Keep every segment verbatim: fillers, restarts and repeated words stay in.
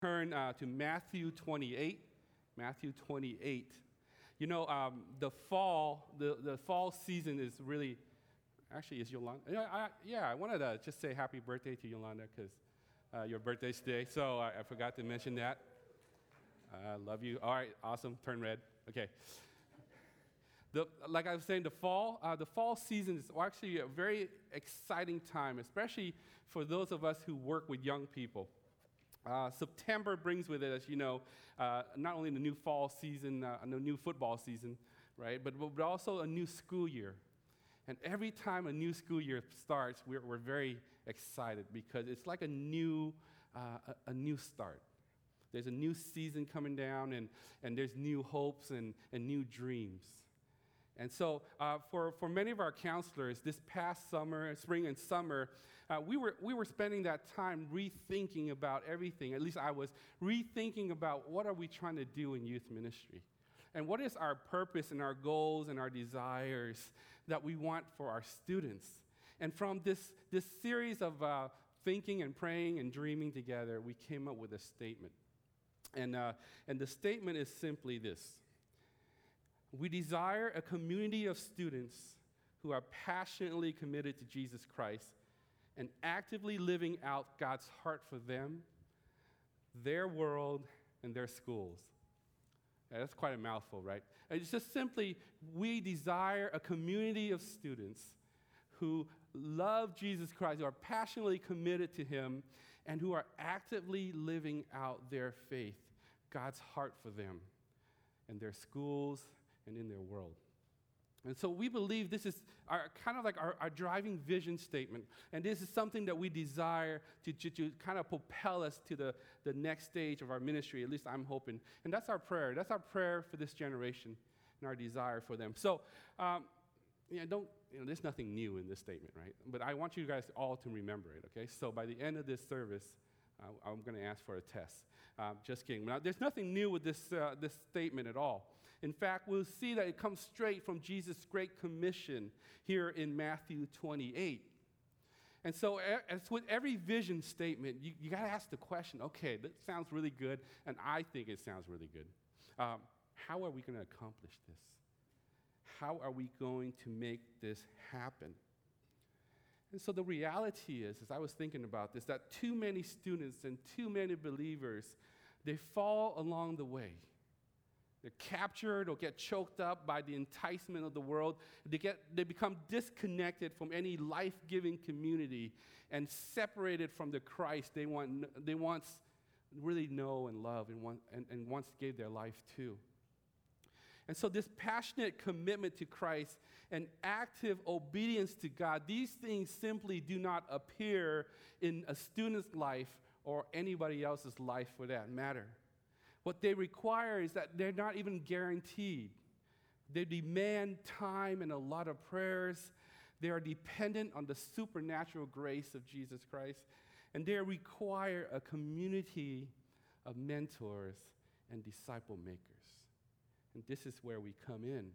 Turn uh, to Matthew twenty-eight. Matthew twenty-eight. You know, um, the fall, the, the fall season is really, actually, is Yolanda? Yeah, I, yeah, I wanted to just say happy birthday to Yolanda because uh, your birthday's today, so I, I forgot to mention that. I uh, love you. All right, awesome. Turn red. Okay. The, like I was saying, the fall, uh, the fall season is actually a very exciting time, especially for those of us who work with young people. Uh, September brings with it, as you know, uh, not only the new fall season, uh, the new football season, right, but, but also a new school year. And every time a new school year starts, we're, we're very excited because it's like a new, uh, a, a new start. There's a new season coming down, and, and there's new hopes and, and new dreams. And so uh, for, for many of our counselors, this past summer, spring and summer, uh, we, were, we were spending that time rethinking about everything. At least I was rethinking about what are we trying to do in youth ministry? And what is our purpose and our goals and our desires that we want for our students? And from this, this series of uh, thinking and praying and dreaming together, we came up with a statement. And, uh, and the statement is simply this. We desire a community of students who are passionately committed to Jesus Christ and actively living out God's heart for them, their world, and their schools. Yeah, that's quite a mouthful, right? It's just simply, we desire a community of students who love Jesus Christ, who are passionately committed to Him, and who are actively living out their faith, God's heart for them, and their schools, and in their world. And so we believe this is our, kind of like our, our driving vision statement. And this is something that we desire to, to, to kind of propel us to the, the next stage of our ministry. At least I'm hoping. And that's our prayer. That's our prayer for this generation and our desire for them. So, um, you know, don't, you know, there's nothing new in this statement, right? But I want you guys all to remember it, okay? So by the end of this service, uh, I'm going to ask for a test. Uh, just kidding. Now, there's nothing new with this, uh, this statement at all. In fact, we'll see that it comes straight from Jesus' Great Commission here in Matthew twenty-eight. And so as with every vision statement, you, you got to ask the question, okay, that sounds really good, and I think it sounds really good. Um, how are we going to accomplish this? How are we going to make this happen? And so the reality is, as I was thinking about this, that too many students and too many believers, they fall along the way. They're captured or get choked up by the enticement of the world. They get, they become disconnected from any life-giving community and separated from the Christ they want, they once really know and love and, want, and, and once gave their life to. And so this passionate commitment to Christ and active obedience to God, these things simply do not appear in a student's life or anybody else's life for that matter. What they require is that they're not even guaranteed. They demand time and a lot of prayers. They are dependent on the supernatural grace of Jesus Christ. And they require a community of mentors and disciple makers. And this is where we come in.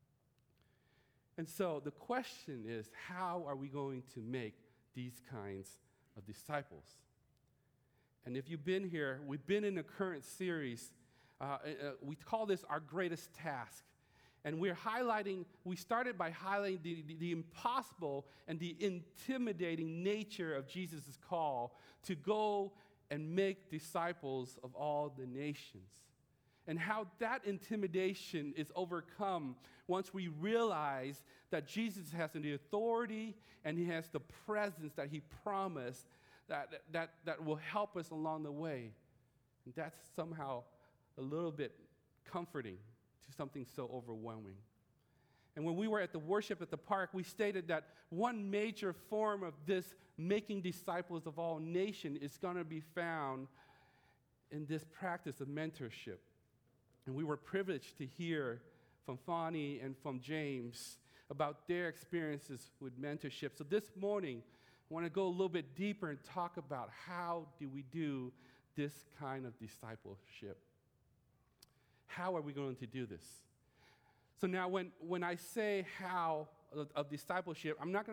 And so the question is, how are we going to make these kinds of disciples? And if you've been here, we've been in the current series. Uh, uh, we call this our greatest task. And we're highlighting, we started by highlighting the, the, the impossible and the intimidating nature of Jesus' call to go and make disciples of all the nations. And how that intimidation is overcome once we realize that Jesus has the authority and He has the presence that He promised that, that, that will help us along the way. And that's somehow a little bit comforting to something so overwhelming. And when we were at the worship at the park, we stated that one major form of this making disciples of all nations is going to be found in this practice of mentorship. And we were privileged to hear from Fonnie and from James about their experiences with mentorship. So this morning, I want to go a little bit deeper and talk about how do we do this kind of discipleship. How are we going to do this? So now when, when I say how of, of discipleship, I'm not going to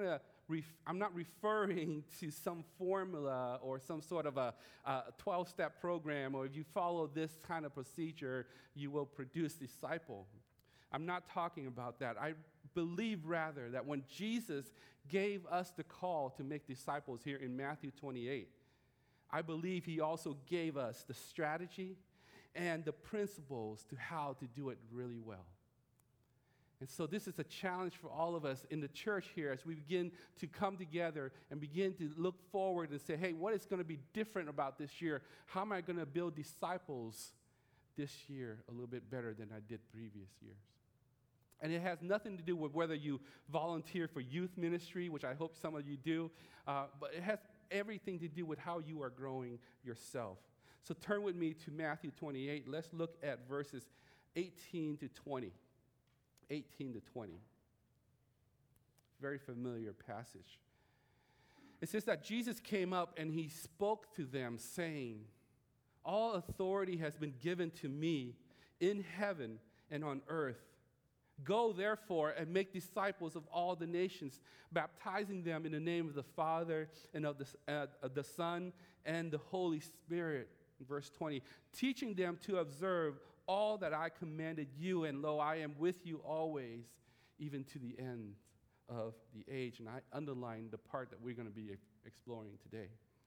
ref- I'm not referring to some formula or some sort of a twelve-step program, or if you follow this kind of procedure, you will produce disciple. I'm not talking about that. I believe rather that when Jesus gave us the call to make disciples here in Matthew twenty-eight, I believe he also gave us the strategy and the principles to how to do it really well. And so this is a challenge for all of us in the church here as we begin to come together and begin to look forward and say, hey, what is going to be different about this year? How am I going to build disciples this year a little bit better than I did previous years? And it has nothing to do with whether you volunteer for youth ministry, which I hope some of you do, uh, but it has everything to do with how you are growing yourself. So turn with me to Matthew twenty-eight. Let's look at verses eighteen to twenty. eighteen to twenty. Very familiar passage. It says that Jesus came up and he spoke to them, saying, all authority has been given to me in heaven and on earth. Go, therefore, and make disciples of all the nations, baptizing them in the name of the Father and of the, uh, of the Son and the Holy Spirit. Verse twenty, teaching them to observe all that I commanded you, and lo, I am with you always, even to the end of the age. And I underlined the part that we're going to be exploring today.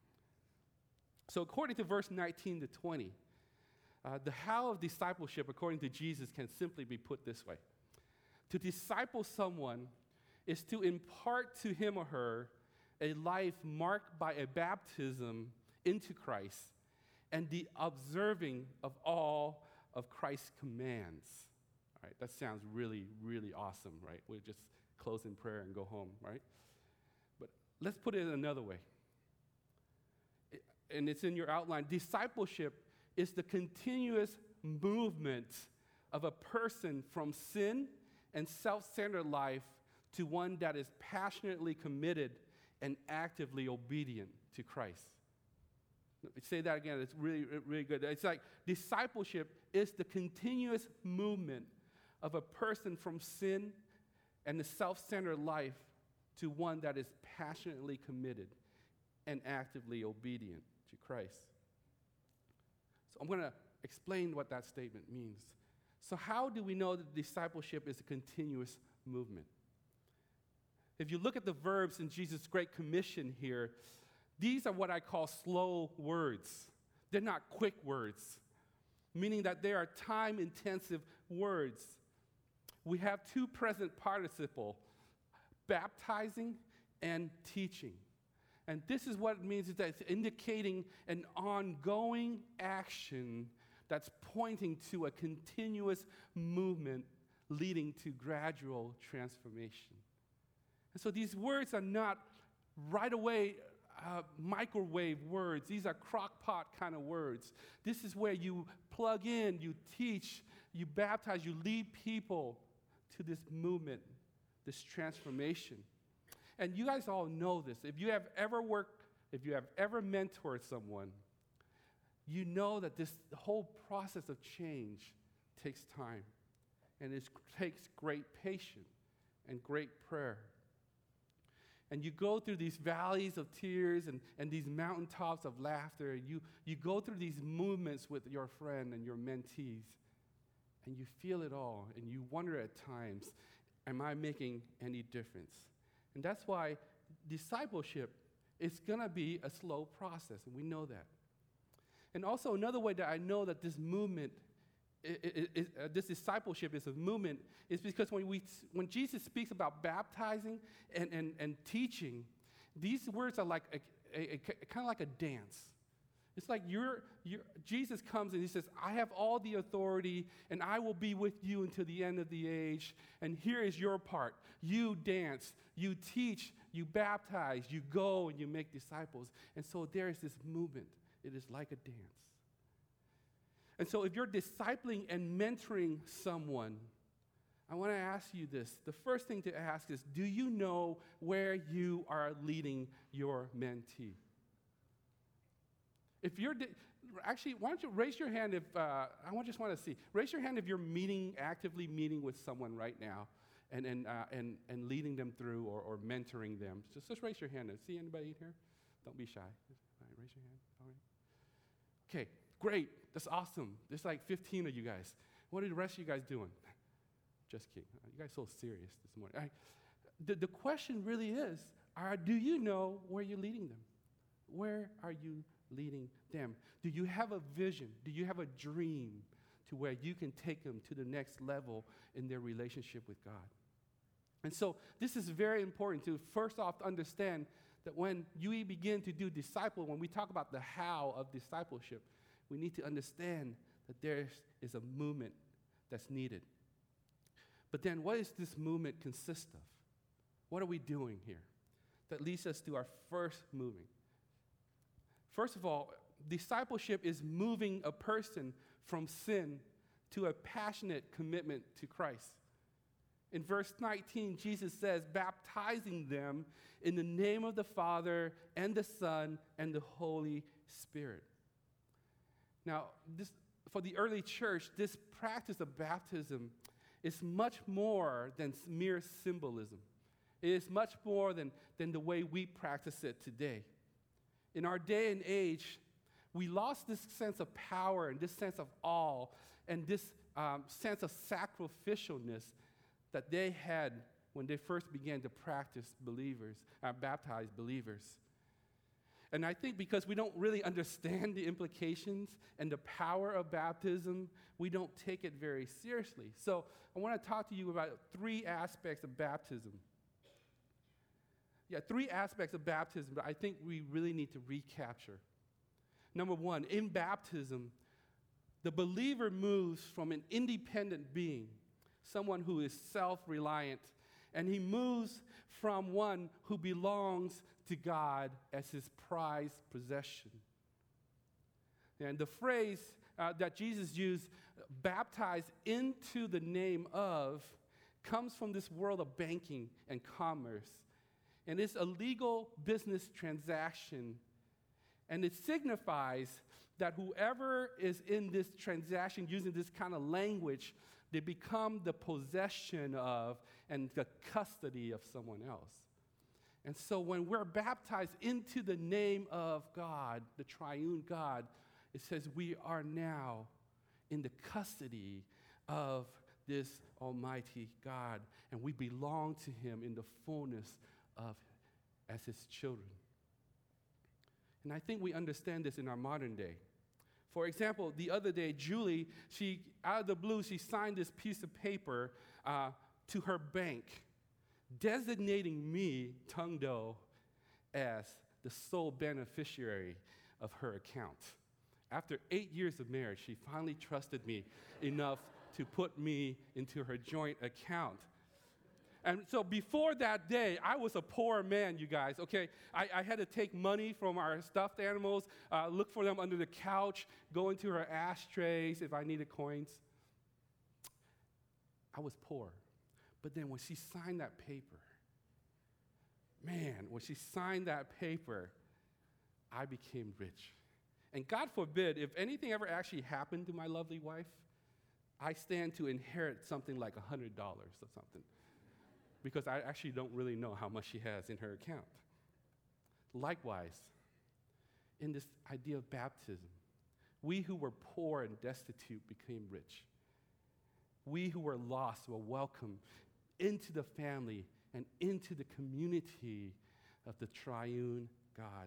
So according to verse nineteen to twenty, uh, the how of discipleship, according to Jesus, can simply be put this way. To disciple someone is to impart to him or her a life marked by a baptism into Christ and the observing of all of Christ's commands. All right, that sounds really, really awesome, right? We'll just close in prayer and go home, right? But let's put it another way. It, and it's in your outline. Discipleship is the continuous movement of a person from sin and self-centered life to one that is passionately committed and actively obedient to Christ. Let me say that again. It's really, really good. It's like discipleship is the continuous movement of a person from sin and the self-centered life to one that is passionately committed and actively obedient to Christ. So I'm going to explain what that statement means. So how do we know that discipleship is a continuous movement? If you look at the verbs in Jesus' Great Commission here, these are what I call slow words. They're not quick words, meaning that they are time-intensive words. We have two present participle, baptizing and teaching. And this is what it means, is that it's indicating an ongoing action that's pointing to a continuous movement leading to gradual transformation. And so these words are not right away uh, microwave words. These are crock pot kind of words. This is where you plug in, you teach, you baptize, you lead people to this movement, this transformation. And you guys all know this. If you have ever worked, if you have ever mentored someone, you know that this whole process of change takes time, and it takes great patience and great prayer. And you go through these valleys of tears and, and these mountaintops of laughter. You, you go through these movements with your friend and your mentees, and you feel it all, and you wonder at times, am I making any difference? And that's why discipleship is going to be a slow process, and we know that. And also another way that I know that this movement, I, I, I, uh, this discipleship is a movement, is because when we, when Jesus speaks about baptizing and, and, and teaching, these words are like a, a, a, kind of like a dance. It's like you're, you're, Jesus comes and he says, I have all the authority and I will be with you until the end of the age. And here is your part. You dance, you teach, you baptize, you go and you make disciples. And so there is this movement. It is like a dance. And so if you're discipling and mentoring someone, I want to ask you this. The first thing to ask is, do you know where you are leading your mentee? If you're, di- actually, why don't you raise your hand if, uh, I just want to see, raise your hand if you're meeting, actively meeting with someone right now, and, and, uh, and, and leading them through or, or mentoring them. Just, just raise your hand. See anybody in here? Don't be shy. All right, raise your hand. All right. Okay, great. That's awesome. There's like fifteen of you guys. What are the rest of you guys doing? Just kidding. You guys so serious this morning. All right. The, the question really is, are, do you know where you're leading them? Where are you leading them? Do you have a vision? Do you have a dream to where you can take them to the next level in their relationship with God? And so this is very important to first off understand that when you begin to do disciple, when we talk about the how of discipleship, we need to understand that there is a movement that's needed. But then what does this movement consist of? What are we doing here? That leads us to our first moving. First of all, discipleship is moving a person from sin to a passionate commitment to Christ. In verse nineteen, Jesus says, baptizing them in the name of the Father and the Son and the Holy Spirit. Now, this, for the early church, this practice of baptism is much more than mere symbolism. It is much more than, than the way we practice it today. In our day and age, we lost this sense of power and this sense of awe and this um, sense of sacrificialness that they had when they first began to practice believers, uh, baptize believers. And I think because we don't really understand the implications and the power of baptism, we don't take it very seriously. So I want to talk to you about three aspects of baptism. Yeah, three aspects of baptism that I think we really need to recapture. Number one, in baptism, the believer moves from an independent being, someone who is self-reliant, and he moves from one who belongs to God as his prized possession. And the phrase uh, that Jesus used, baptized into the name of, comes from this world of banking and commerce. And it's a legal business transaction. And it signifies that whoever is in this transaction using this kind of language, they become the possession of and the custody of someone else. And so when we're baptized into the name of God, the triune God, it says we are now in the custody of this almighty God, and we belong to him in the fullness of as his children. And I think we understand this in our modern day. For example, the other day, Julie, she, out of the blue, she signed this piece of paper uh, to her bank, designating me, Tung Do, as the sole beneficiary of her account. After eight years of marriage, she finally trusted me enough to put me into her joint account. And so before that day, I was a poor man, you guys, okay? I, I had to take money from our stuffed animals, uh, look for them under the couch, go into her ashtrays if I needed coins. I was poor. But then when she signed that paper, man, when she signed that paper, I became rich. And God forbid, if anything ever actually happened to my lovely wife, I stand to inherit something like one hundred dollars or something, because I actually don't really know how much she has in her account. Likewise, in this idea of baptism, we who were poor and destitute became rich. We who were lost were welcomed into the family and into the community of the triune God.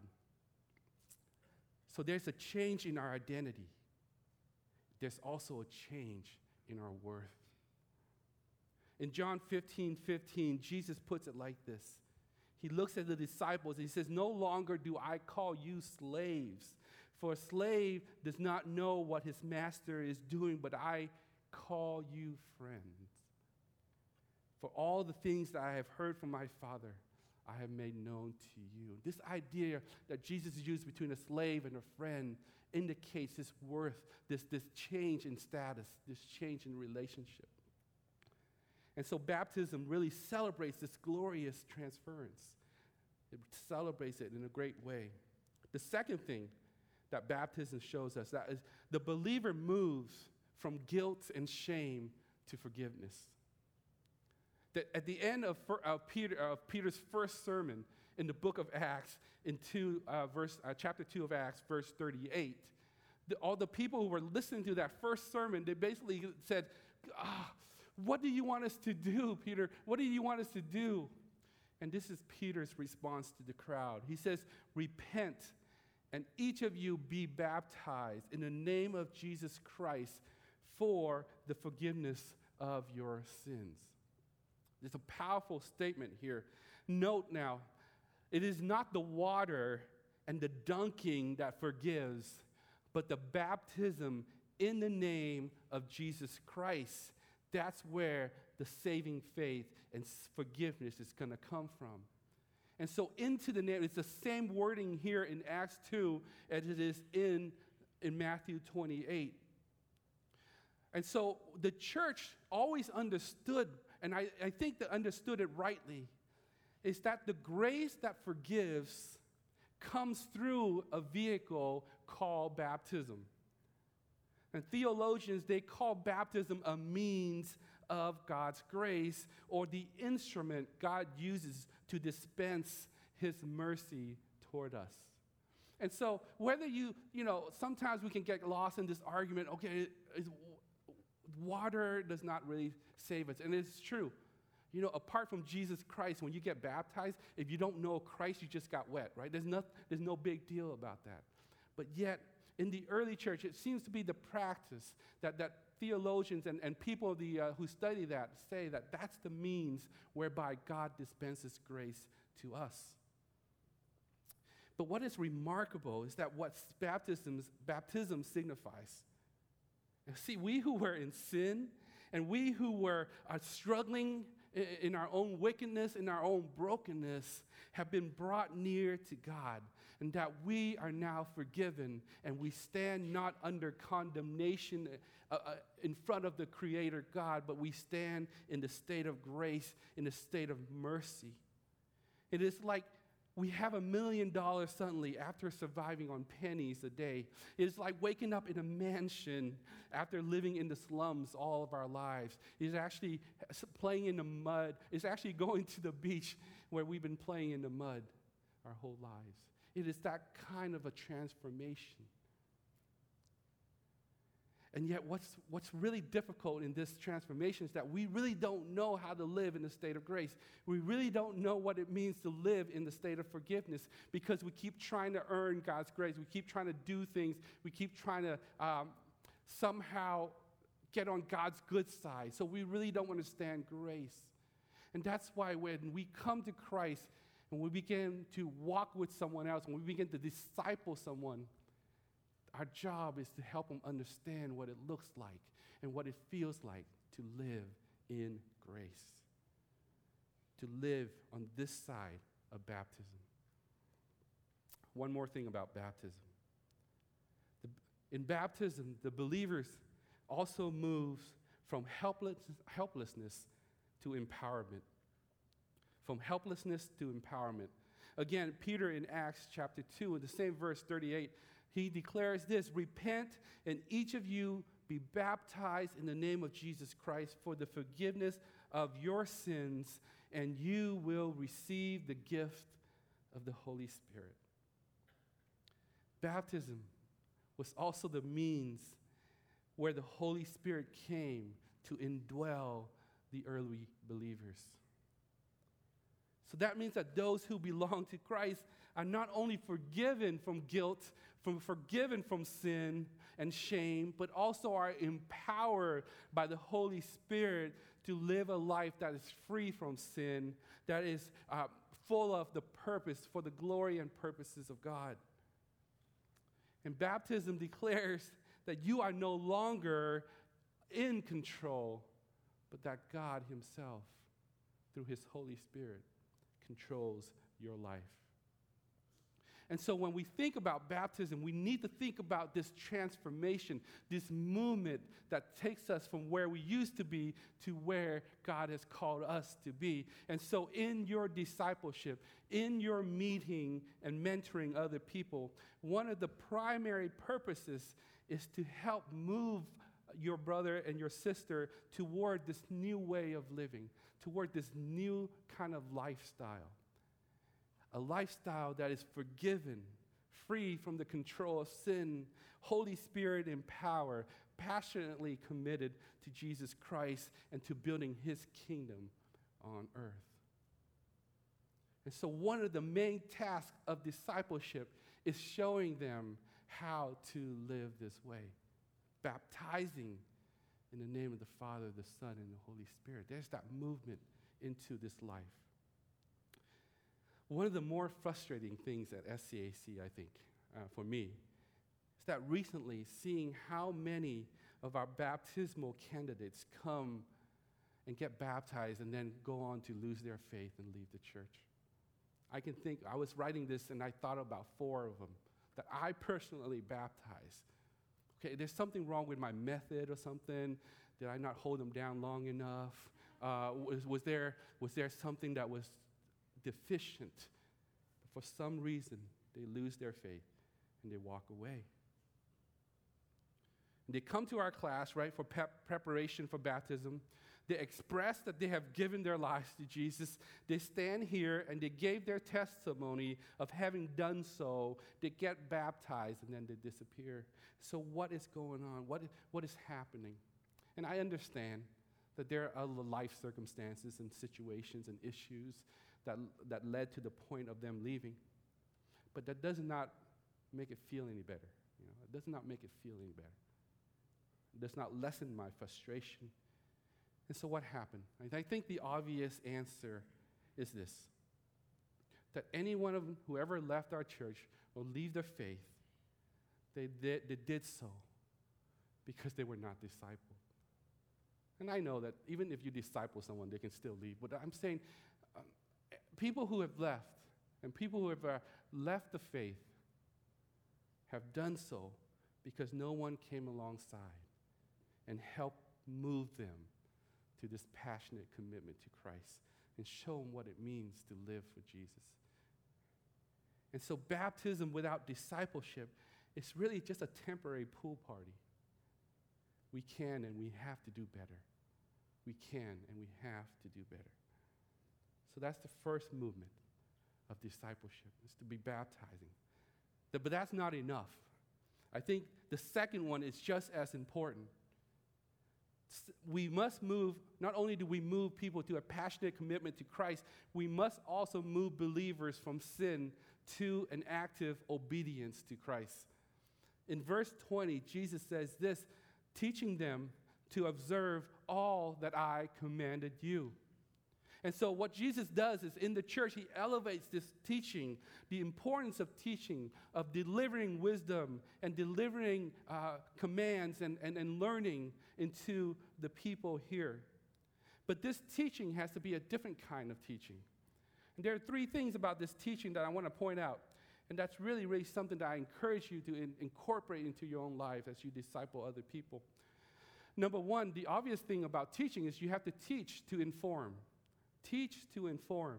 So there's a change in our identity. There's also a change in our worth. In John fifteen fifteen, Jesus puts it like this. He looks at the disciples and he says, "No longer do I call you slaves, for a slave does not know what his master is doing, but I call you friends. For all the things that I have heard from my Father, I have made known to you." This idea that Jesus used between a slave and a friend indicates this worth, this, this change in status, this change in relationship. And so baptism really celebrates this glorious transference. It celebrates it in a great way. The second thing that baptism shows us that is the believer moves from guilt and shame to forgiveness. that at the end of, of, Peter, of Peter's first sermon in the book of Acts, in two, uh, verse, uh, chapter two of Acts, verse thirty-eight, the, all the people who were listening to that first sermon, they basically said, ah, what do you want us to do, Peter? What do you want us to do? And this is Peter's response to the crowd. He says, repent, and each of you be baptized in the name of Jesus Christ for the forgiveness of your sins. It's a powerful statement here. Note now, it is not the water and the dunking that forgives, but the baptism in the name of Jesus Christ. That's where the saving faith and forgiveness is going to come from. And so into the name, it's the same wording here in Acts two as it is in, in Matthew twenty-eight. And so the church always understood, and I, I think they understood it rightly, is that the grace that forgives comes through a vehicle called baptism. And theologians, they call baptism a means of God's grace, or the instrument God uses to dispense his mercy toward us. And so whether you, you know, sometimes we can get lost in this argument, okay, is, water does not really save us. And it's true. You know, apart from Jesus Christ, when you get baptized, if you don't know Christ, you just got wet, right? There's no, there's no big deal about that. But yet, in the early church, it seems to be the practice that, that theologians and, and people the, uh, who study that say that that's the means whereby God dispenses grace to us. But what is remarkable is that what baptism, baptism signifies. See, we who were in sin and we who were uh, struggling in, in our own wickedness, in our own brokenness, have been brought near to God, and that we are now forgiven, and we stand not under condemnation uh, uh, in front of the Creator God, but we stand in the state of grace, in the state of mercy. It is like we have a million dollars suddenly after surviving on pennies a day. It is like waking up in a mansion after living in the slums all of our lives. It is actually playing in the mud. It's actually going to the beach where we've been playing in the mud our whole lives. It is that kind of a transformation. And yet what's, what's really difficult in this transformation is that we really don't know how to live in the state of grace. We really don't know what it means to live in the state of forgiveness, because we keep trying to earn God's grace. We keep trying to do things. We keep trying to um, somehow get on God's good side. So we really don't understand grace. And that's why when we come to Christ and we begin to walk with someone else, and we begin to disciple someone, our job is to help them understand what it looks like and what it feels like to live in grace, to live on this side of baptism. One more thing about baptism. The, in baptism, the believers also moves from helpless, helplessness to empowerment. From helplessness to empowerment. Again, Peter in Acts chapter two, in the same verse thirty-eight, he declares this: repent, and each of you be baptized in the name of Jesus Christ for the forgiveness of your sins, and you will receive the gift of the Holy Spirit. Baptism was also the means where the Holy Spirit came to indwell the early believers. So that means that those who belong to Christ are not only forgiven from guilt, from forgiven from sin and shame, but also are empowered by the Holy Spirit to live a life that is free from sin, that is uh, full of the purpose for the glory and purposes of God. And baptism declares that you are no longer in control, but that God himself, through his Holy Spirit, controls your life. And so when we think about baptism, we need to think about this transformation, this movement that takes us from where we used to be to where God has called us to be. And so in your discipleship, in your meeting and mentoring other people, one of the primary purposes is to help move your brother and your sister toward this new way of living, toward this new kind of lifestyle. A lifestyle that is forgiven, free from the control of sin, Holy Spirit in power, passionately committed to Jesus Christ and to building his kingdom on earth. And so one of the main tasks of discipleship is showing them how to live this way, baptizing in the name of the Father, the Son, and the Holy Spirit. There's that movement into this life. One of the more frustrating things at S C A C, I think, uh, for me, is that recently seeing how many of our baptismal candidates come and get baptized and then go on to lose their faith and leave the church. I can think, I was writing this and I thought about four of them that I personally baptized. Okay, there's something wrong with my method or something. Did I not hold them down long enough? Uh, was, was, there, was there something that was deficient? But for some reason, they lose their faith and they walk away. And they come to our class, right, for pep- preparation for baptism. They express that they have given their lives to Jesus. They stand here and they gave their testimony of having done so. They get baptized and then they disappear. So what is going on? What is, what is happening? And I understand that there are other life circumstances and situations and issues that, that led to the point of them leaving. But that does not make it feel any better. You know, it does not make it feel any better. It does not lessen my frustration. And so what happened? I think the obvious answer is this, that any one of them who ever left our church or leave their faith, they did, they did so because they were not discipled. And I know that even if you disciple someone, they can still leave. But I'm saying um, people who have left and people who have uh, left the faith have done so because no one came alongside and helped move them to this passionate commitment to Christ and show them what it means to live for Jesus. And so baptism without discipleship is really just a temporary pool party. We can and we have to do better. We can and we have to do better. So that's the first movement of discipleship, is to be baptizing. But that's not enough. I think the second one is just as important. We must move, not only do we move people to a passionate commitment to Christ, we must also move believers from sin to an active obedience to Christ. In verse twenty, Jesus says this, teaching them to observe all that I commanded you. And so what Jesus does is in the church, he elevates this teaching, the importance of teaching, of delivering wisdom and delivering uh, commands and, and, and learning into the people here. But this teaching has to be a different kind of teaching. And there are three things about this teaching that I want to point out. And that's really, really something that I encourage you to in, incorporate into your own life as you disciple other people. Number one, the obvious thing about teaching is you have to teach to inform. Teach to inform.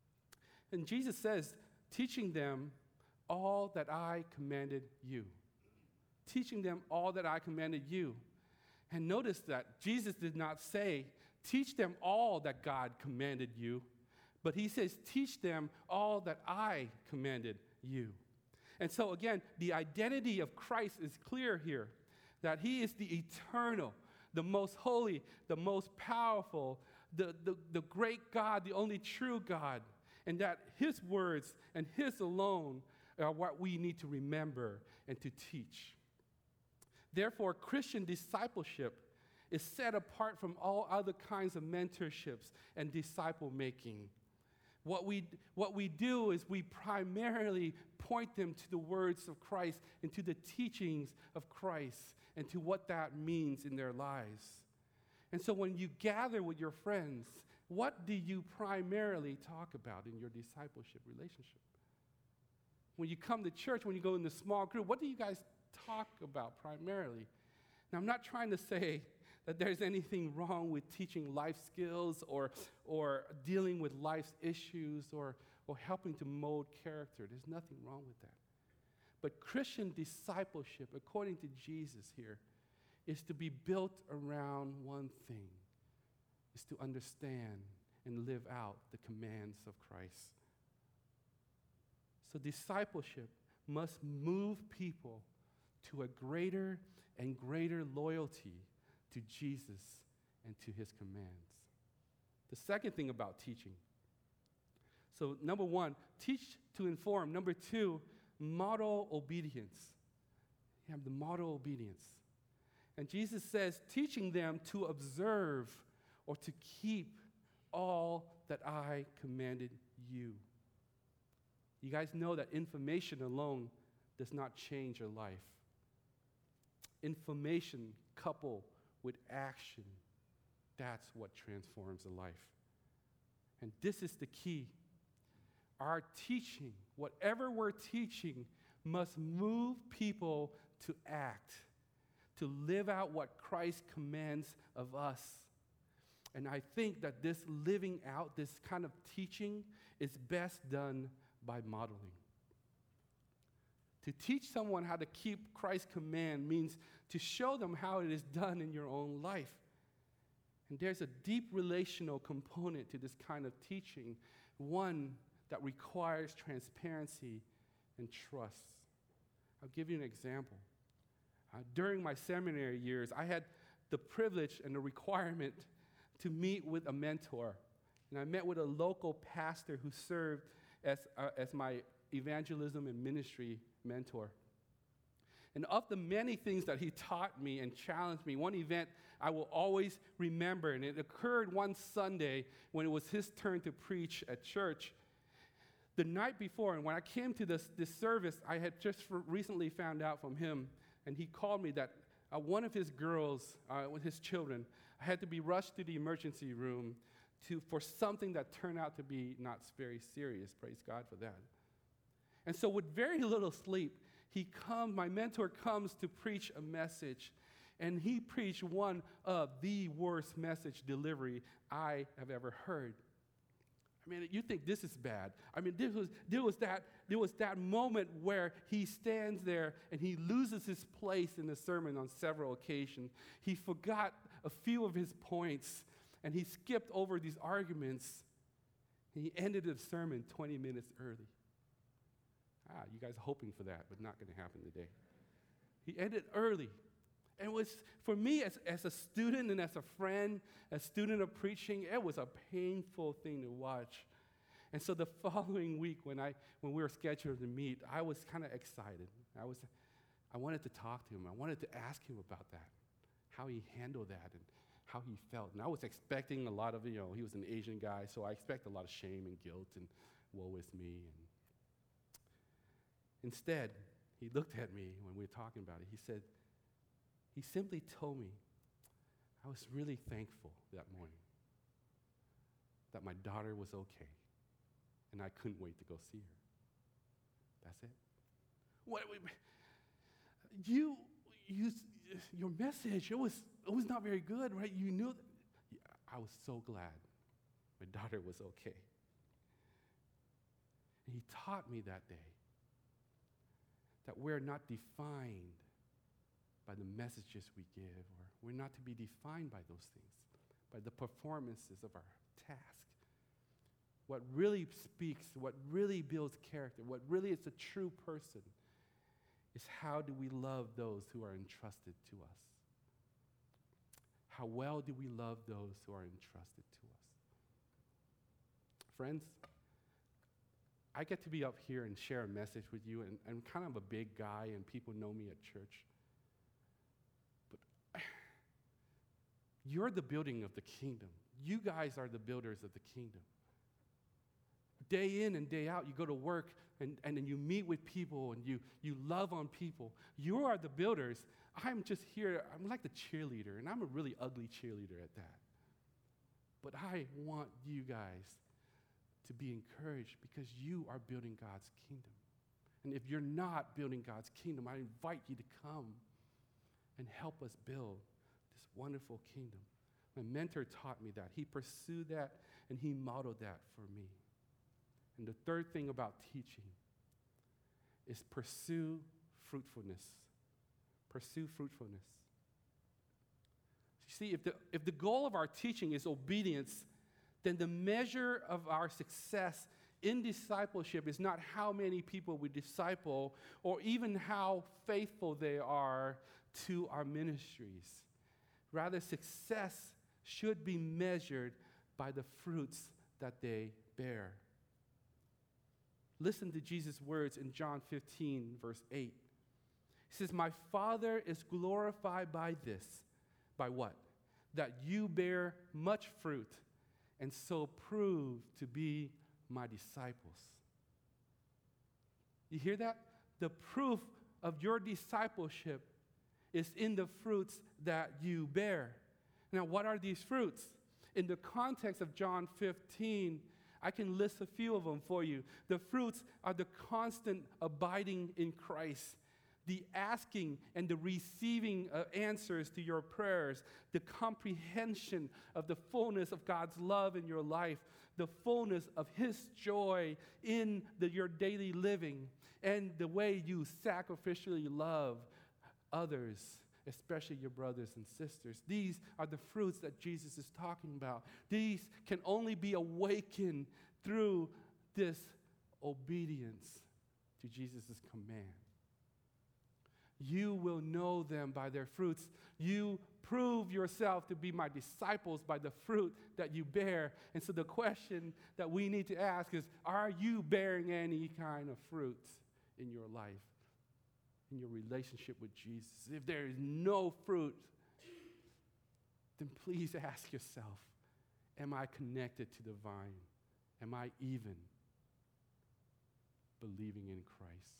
And Jesus says, teaching them all that I commanded you. Teaching them all that I commanded you. And notice that Jesus did not say, teach them all that God commanded you, but he says, teach them all that I commanded you. And so again, the identity of Christ is clear here, that he is the eternal, the most holy, the most powerful, the, the, the great God, the only true God, and that his words and his alone are what we need to remember and to teach. Therefore, Christian discipleship is set apart from all other kinds of mentorships and disciple making. What we, what we do is we primarily point them to the words of Christ and to the teachings of Christ and to what that means in their lives. And so when you gather with your friends, what do you primarily talk about in your discipleship relationship? When you come to church, when you go in the small group, what do you guys talk about primarily? Now, I'm not trying to say that there's anything wrong with teaching life skills or, or dealing with life's issues or, or helping to mold character. There's nothing wrong with that. But Christian discipleship, according to Jesus here, is to be built around one thing, is to understand and live out the commands of Christ. So discipleship must move people to a greater and greater loyalty to Jesus and to his commands. The second thing about teaching. So number one, teach to inform. Number two, model obedience. You have the model obedience. And Jesus says, teaching them to observe or to keep all that I commanded you. You guys know that information alone does not change your life. Information coupled with action, that's what transforms a life. And this is the key. Our teaching, whatever we're teaching, must move people to act, to live out what Christ commands of us. And I think that this living out, this kind of teaching, is best done by modeling. To teach someone how to keep Christ's command means to show them how it is done in your own life. And there's a deep relational component to this kind of teaching, one that requires transparency and trust. I'll give you an example. Uh, during my seminary years, I had the privilege and the requirement to meet with a mentor. And I met with a local pastor who served as, uh, as my evangelism and ministry mentor. And of the many things that he taught me and challenged me, one event I will always remember, and it occurred one Sunday when it was his turn to preach at church. The night before, and when I came to this, this service, I had just recently found out from him, and he called me that uh, one of his girls, uh, with his children, had to be rushed to the emergency room to, for something that turned out to be not very serious. Praise God for that. And so with very little sleep, he comes, my mentor comes to preach a message, and he preached one of the worst message delivery I have ever heard. I mean, you think this is bad. I mean, this was, there was that, there was that moment where he stands there and he loses his place in the sermon on several occasions. He forgot a few of his points, and he skipped over these arguments, and he ended the sermon twenty minutes early. Ah, you guys are hoping for that, but not going to happen today. He ended early. And it was, for me, as, as a student and as a friend, a student of preaching, it was a painful thing to watch. And so the following week, when I when we were scheduled to meet, I was kind of excited. I was, I wanted to talk to him. I wanted to ask him about that, how he handled that and how he felt. And I was expecting a lot of, you know, he was an Asian guy, so I expect a lot of shame and guilt and woe is me. And instead, he looked at me when we were talking about it. He said, he simply told me, I was really thankful that morning that my daughter was okay, and I couldn't wait to go see her. That's it. What, you, you, your message, it was, it was not very good, right? You knew that. I was so glad my daughter was okay. And he taught me that day that we're not defined by the messages we give, or we're not to be defined by those things, by the performances of our task. What really speaks, what really builds character, what really is a true person is how do we love those who are entrusted to us? How well do we love those who are entrusted to us? Friends, I get to be up here and share a message with you, and I'm kind of a big guy, and people know me at church. But you're the building of the kingdom. You guys are the builders of the kingdom. Day in and day out, you go to work, and, and then you meet with people, and you, you love on people. You are the builders. I'm just here. I'm like the cheerleader, and I'm a really ugly cheerleader at that. But I want you guys to be encouraged because you are building God's kingdom. And if you're not building God's kingdom, I invite you to come and help us build this wonderful kingdom. My mentor taught me that. He pursued that, and he modeled that for me. And the third thing about teaching is pursue fruitfulness. Pursue fruitfulness. See, if the, if the goal of our teaching is obedience, then the measure of our success in discipleship is not how many people we disciple or even how faithful they are to our ministries. Rather, success should be measured by the fruits that they bear. Listen to Jesus' words in John fifteen, verse eight. He says, "My Father is glorified by this." By what? "That you bear much fruit, and so prove to be my disciples." You hear that? The proof of your discipleship is in the fruits that you bear. Now, what are these fruits? In the context of John fifteen, I can list a few of them for you. The fruits are the constant abiding in Christ, the asking and the receiving of answers to your prayers, the comprehension of the fullness of God's love in your life, the fullness of His joy in the, your daily living, and the way you sacrificially love others, especially your brothers and sisters. These are the fruits that Jesus is talking about. These can only be awakened through this obedience to Jesus' command. You will know them by their fruits. You prove yourself to be my disciples by the fruit that you bear. And so the question that we need to ask is, are you bearing any kind of fruit in your life, in your relationship with Jesus? If there is no fruit, then please ask yourself, am I connected to the vine? Am I even believing in Christ?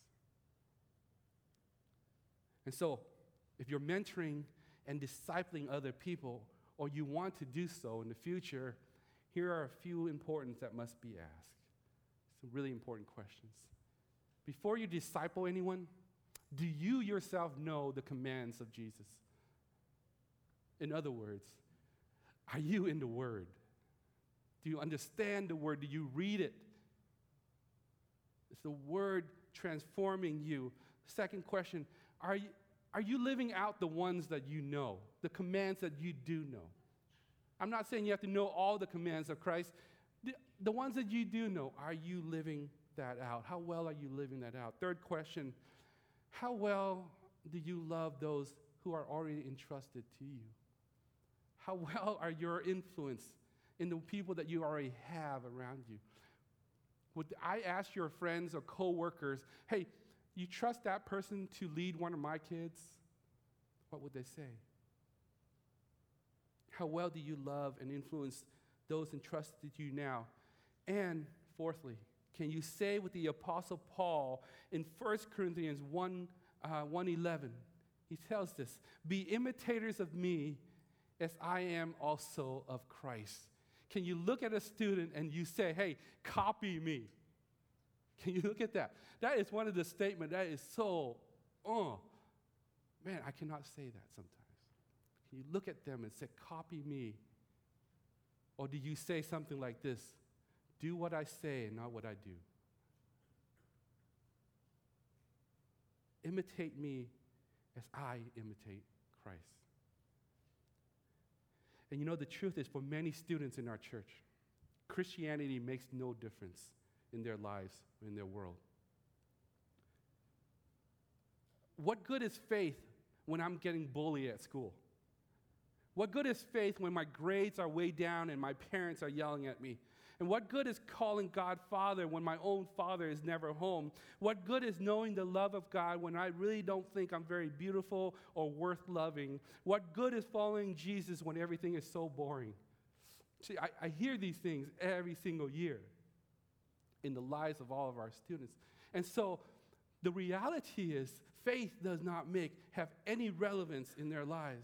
And so, if you're mentoring and discipling other people, or you want to do so in the future, here are a few important that must be asked. Some really important questions. Before you disciple anyone, do you yourself know the commands of Jesus? In other words, are you in the Word? Do you understand the Word? Do you read it? Is the Word transforming you? Second question, are you, are you living out the ones that you know, the commands that you do know? I'm not saying you have to know all the commands of Christ. The, the ones that you do know, are you living that out? How well are you living that out? Third question, how well do you love those who are already entrusted to you? How well are your influence in the people that you already have around you? Would I ask your friends or coworkers, hey, you trust that person to lead one of my kids? What would they say? How well do you love and influence those entrusted to you now? And fourthly, can you say with the Apostle Paul in First Corinthians one, uh, one eleven, he tells this, be imitators of me as I am also of Christ. Can you look at a student and you say, hey, copy me? Can you look at that? That is one of the statements that is so, oh, man, I cannot say that sometimes. Can you look at them and say, copy me? Or do you say something like this, do what I say and not what I do? Imitate me as I imitate Christ. And you know, the truth is, for many students in our church, Christianity makes no difference in their lives, in their world. What good is faith when I'm getting bullied at school? What good is faith when my grades are way down and my parents are yelling at me? And what good is calling God Father when my own father is never home? What good is knowing the love of God when I really don't think I'm very beautiful or worth loving? What good is following Jesus when everything is so boring? See, I, I hear these things every single year in the lives of all of our students. And so the reality is faith does not make, have any relevance in their lives.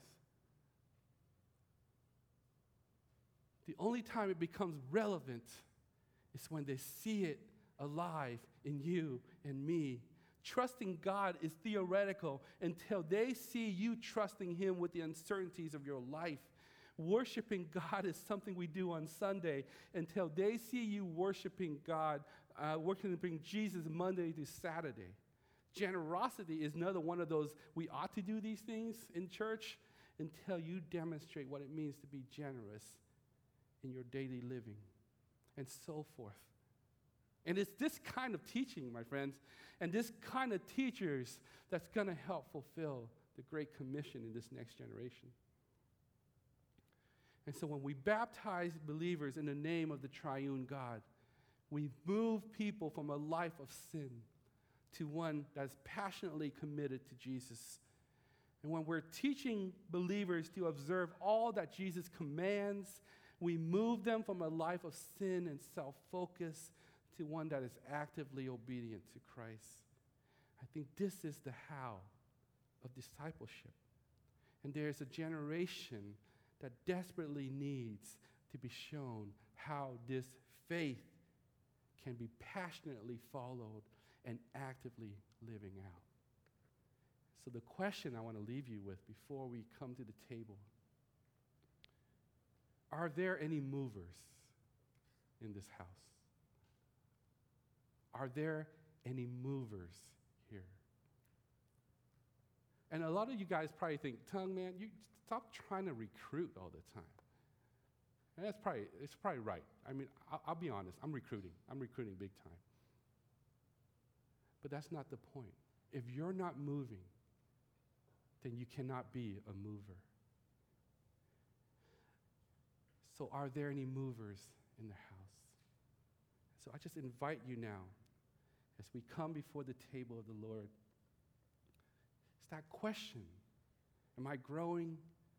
The only time it becomes relevant is when they see it alive in you and me. Trusting God is theoretical until they see you trusting Him with the uncertainties of your life. Worshiping God is something we do on Sunday until they see you worshiping God, uh, worshiping Jesus Monday to Saturday. Generosity is another one of those, we ought to do these things in church. until you demonstrate what it means to be generous in your daily living, and so forth. And it's this kind of teaching, my friends, and this kind of teachers that's going to help fulfill the Great Commission in this next generation. And so when we baptize believers in the name of the triune God, we move people from a life of sin to one that's passionately committed to Jesus. And when we're teaching believers to observe all that Jesus commands, we move them from a life of sin and self-focus to one that is actively obedient to Christ. I think this is the how of discipleship. And there's a generation that desperately needs to be shown how this faith can be passionately followed and actively living out. So the question I want to leave you with before we come to the table, are there any movers in this house? Are there any movers here? And a lot of you guys probably think, Tongue, man, you stop trying to recruit all the time. And that's probably, it's probably right. I mean, I'll, I'll be honest, I'm recruiting. I'm recruiting big time. But that's not the point. If you're not moving, then you cannot be a mover. So are there any movers in the house? So I just invite you now, as we come before the table of the Lord, it's that question. Am I growing?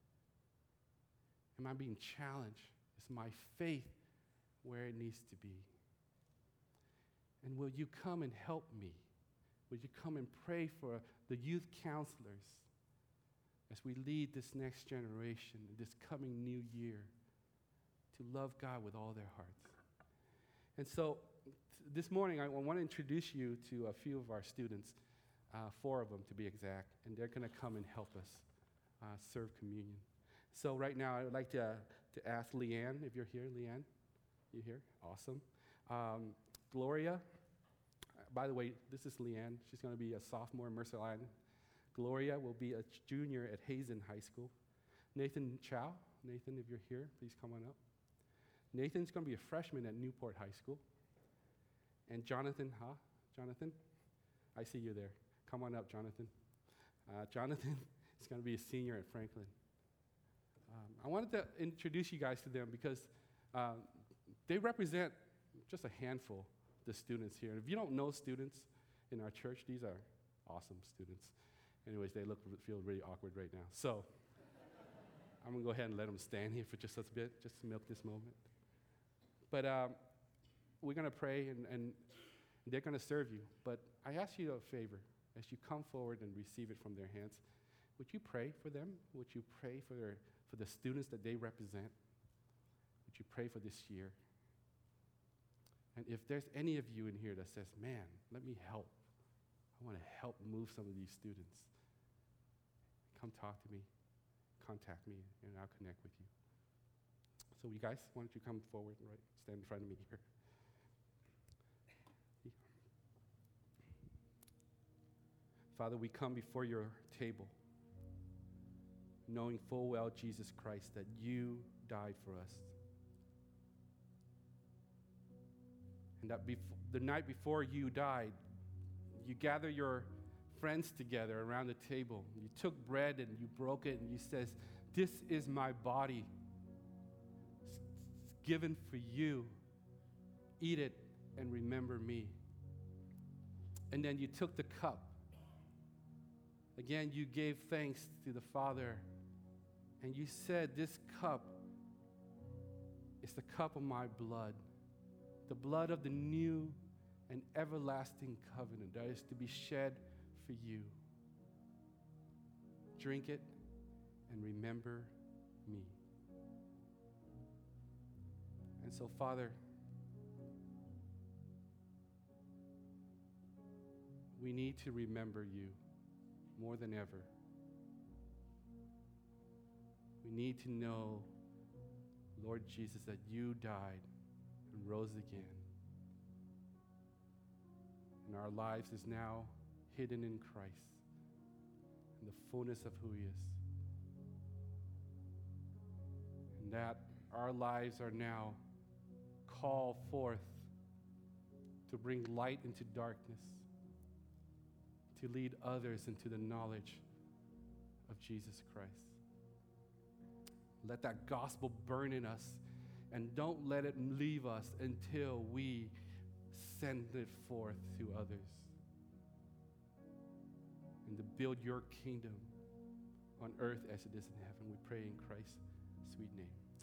Am I being challenged? Is my faith where it needs to be? And will you come and help me? Will you come and pray for the youth counselors as we lead this next generation, this coming new year, to love God with all their hearts? And so th- this morning, I want to introduce you to a few of our students, uh, four of them to be exact, and they're going to come and help us uh, serve communion. So right now, I would like to, to ask Leanne, if you're here. Leanne, you here? Awesome. Um, Gloria, uh, by the way, this is Leanne. She's going to be a sophomore in Mercer Island. Gloria will be a junior at Hazen High School. Nathan Chow, Nathan, if you're here, please come on up. Nathan's going to be a freshman at Newport High School. And Jonathan, huh? Jonathan? I see you there. Come on up, Jonathan. Uh, Jonathan is going to be a senior at Franklin. Um, I wanted to introduce you guys to them because um, they represent just a handful of the students here. And if you don't know students in our church, these are awesome students. Anyways, they look feel really awkward right now. So I'm going to go ahead and let them stand here for just a bit, just to milk this moment. But um, we're going to pray, and, and they're going to serve you. But I ask you a favor. As you come forward and receive it from their hands, would you pray for them? Would you pray for their, for the students that they represent? Would you pray for this year? And if there's any of you in here that says, man, let me help. I want to help move some of these students. Come talk to me. Contact me, and I'll connect with you. So you guys, why don't you come forward and right, stand in front of me here. Father, we come before your table, knowing full well, Jesus Christ, that you died for us. And that bef- the night before you died, you gather your friends together around the table. You took bread and you broke it and you says, this is my body. It's given for you. Eat it and remember me. And then you took the cup. Again, you gave thanks to the Father, and you said, this cup is the cup of my blood, the blood of the new and everlasting covenant that is to be shed for you. Drink it and remember me. And so, Father, we need to remember you more than ever. We need to know, Lord Jesus, that you died and rose again. And our lives is now hidden in Christ, in the fullness of who he is. and that our lives are now called forth to bring light into darkness, to lead others into the knowledge of Jesus Christ. Let that gospel burn in us, and don't let it leave us until we send it forth to others, and to build your kingdom on earth as it is in heaven. We pray in Christ's sweet name.